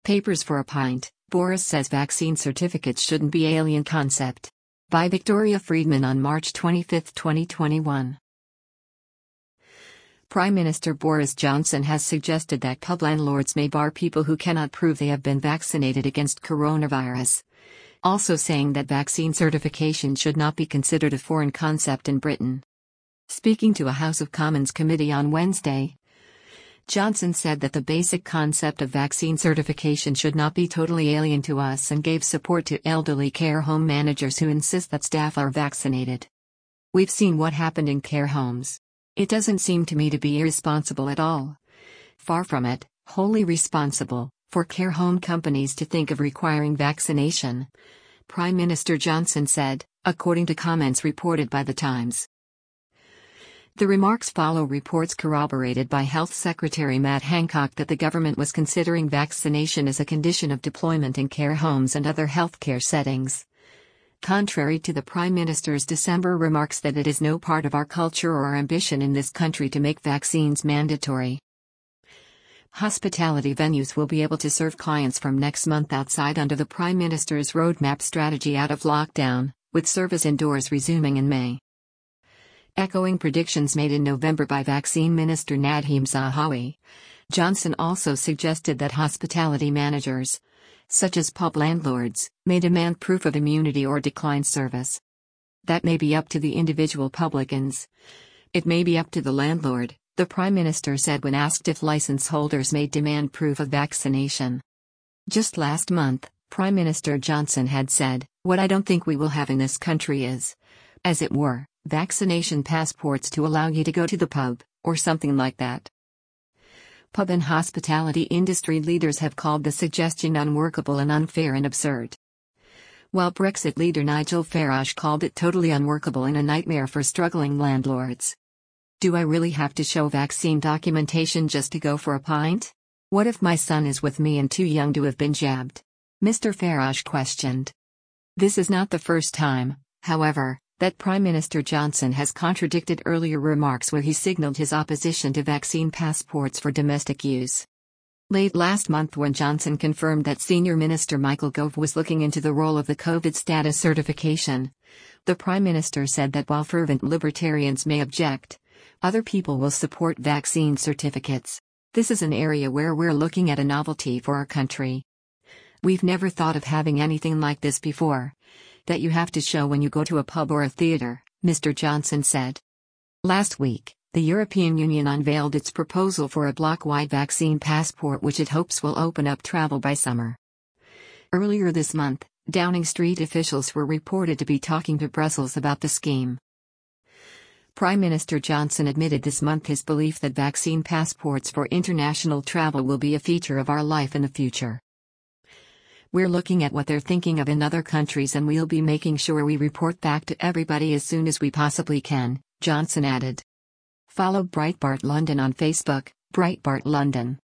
Papers for a Pint, Boris says vaccine certificates shouldn't be alien concept. By Victoria Friedman on March 25, 2021. Prime Minister Boris Johnson has suggested that pub landlords may bar people who cannot prove they have been vaccinated against coronavirus, also saying that vaccine certification should not be considered a foreign concept in Britain. Speaking to a House of Commons committee on Wednesday, Johnson said that the basic concept of vaccine certification should not be totally alien to us and gave support to elderly care home managers who insist that staff are vaccinated. We've seen what happened in care homes. It doesn't seem to me to be irresponsible at all. Far from it, wholly responsible, for care home companies to think of requiring vaccination, Prime Minister Johnson said, according to comments reported by The Times. The remarks follow reports corroborated by Health Secretary Matt Hancock that the government was considering vaccination as a condition of deployment in care homes and other healthcare settings. Contrary to the Prime Minister's December remarks that it is no part of our culture or ambition in this country to make vaccines mandatory. Hospitality venues will be able to serve clients from next month outside under the Prime Minister's roadmap strategy out of lockdown, with service indoors resuming in May. Echoing predictions made in November by Vaccine Minister Nadhim Zahawi, Johnson also suggested that hospitality managers, such as pub landlords, may demand proof of immunity or decline service. That may be up to the individual publicans. It may be up to the landlord, the Prime Minister said when asked if license holders may demand proof of vaccination. Just last month, Prime Minister Johnson had said, "What I don't think we will have in this country is, as it were, vaccination passports to allow you to go to the pub, or something like that." Pub and hospitality industry leaders have called the suggestion unworkable and unfair and absurd. While Brexit leader Nigel Farage called it totally unworkable and a nightmare for struggling landlords. Do I really have to show vaccine documentation just to go for a pint? What if my son is with me and too young to have been jabbed? Mr. Farage questioned. This is not the first time, however, that Prime Minister Johnson has contradicted earlier remarks where he signaled his opposition to vaccine passports for domestic use. Late last month, when Johnson confirmed that Senior Minister Michael Gove was looking into the role of the COVID status certification, the Prime Minister said that while fervent libertarians may object, other people will support vaccine certificates. This is an area where we're looking at a novelty for our country. We've never thought of having anything like this before, that you have to show when you go to a pub or a theater, Mr. Johnson said. Last week, the European Union unveiled its proposal for a bloc-wide vaccine passport which it hopes will open up travel by summer. Earlier this month, Downing Street officials were reported to be talking to Brussels about the scheme. Prime Minister Johnson admitted this month his belief that vaccine passports for international travel will be a feature of our life in the future. We're looking at what they're thinking of in other countries and we'll be making sure we report back to everybody as soon as we possibly can, Johnson added. Follow Breitbart London on Facebook, Breitbart London.